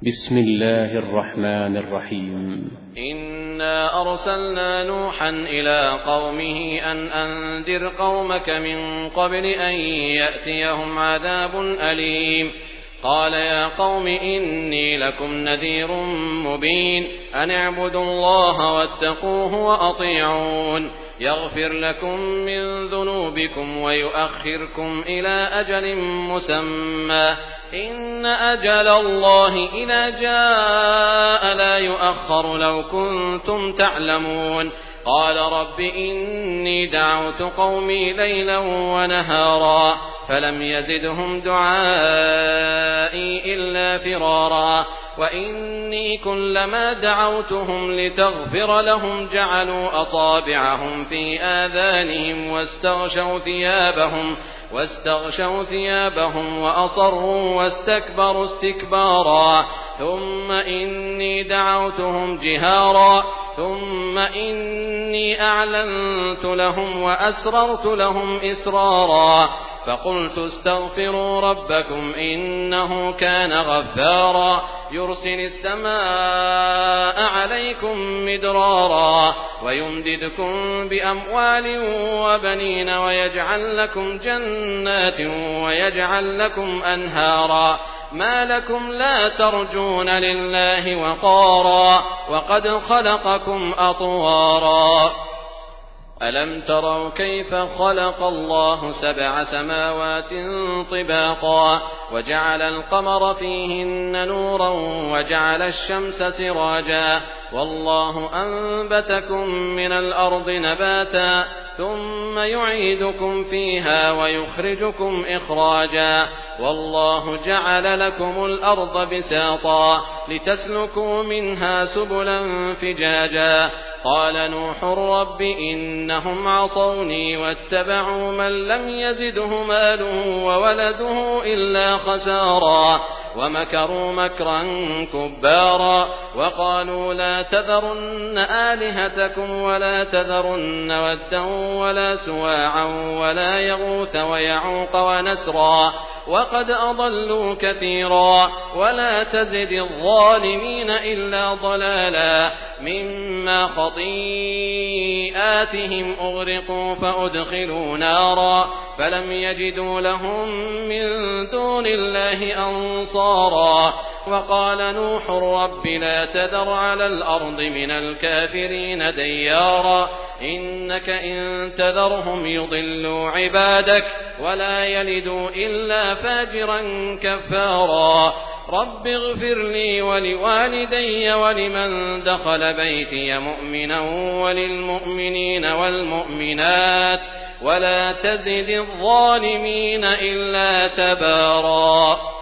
بسم الله الرحمن الرحيم. إنا أرسلنا نوحا إلى قومه أن أنذر قومك من قبل أن يأتيهم عذاب أليم. قال يا قوم إني لكم نذير مبين أن اعبدوا الله واتقوه وأطيعون يغفر لكم من ذنوبكم ويؤخركم إلى أجل مسمى إن أجل الله إذا جاء لا يؤخر لو كنتم تعلمون. قال رب إني دعوت قومي ليلا ونهارا فلم يزدهم دعائي إلا فرارا وإني كلما دعوتهم لتغفر لهم جعلوا أصابعهم في آذانهم واستغشوا ثيابهم وأصروا واستكبروا استكبارا ثم إني دعوتهم جهارا ثم إني أعلنت لهم وأسررت لهم إسرارا فقلت استغفروا ربكم إنه كان غفارا يرسل السماء عليكم مدرارا ويمددكم بأموال وبنين ويجعل لكم جنات ويجعل لكم أنهارا ما لكم لا ترجون لله وقارا وقد خلقكم أطوارا ألم تروا كيف خلق الله 7 سماوات طباقا وجعل القمر فيهن نورا وجعل الشمس سراجا والله أنبتكم من الأرض نباتا ثم يعيدكم فيها ويخرجكم إخراجا والله جعل لكم الأرض بساطا لتسلكوا منها سبلا فجاجا قال نوح رب إنهم عصوني واتبعوا من لم يزده ماله وولده إلا خسارا ومكروا مكرا كبارا وقالوا لا تذرن آلهتكم ولا تذرن ودا ولا سواعا ولا يغوث ويعوق ونسرا وقد أضلوا كثيرا ولا تزد الظالمين إلا ضلالا مما خطيئاتهم أغرقوا فأدخلوا نارا فلم يجدوا لهم من دون الله أنصارا وقال نوح رب لا تذر على الأرض من الكافرين ديارا إنك إن تذرهم يضلوا عبادك ولا يلدوا إلا فاجرا كفارا رب اغفر لي ولوالدي ولمن دخل بيتي مؤمنا وللمؤمنين والمؤمنات ولا تزد الظالمين إلا تبارا.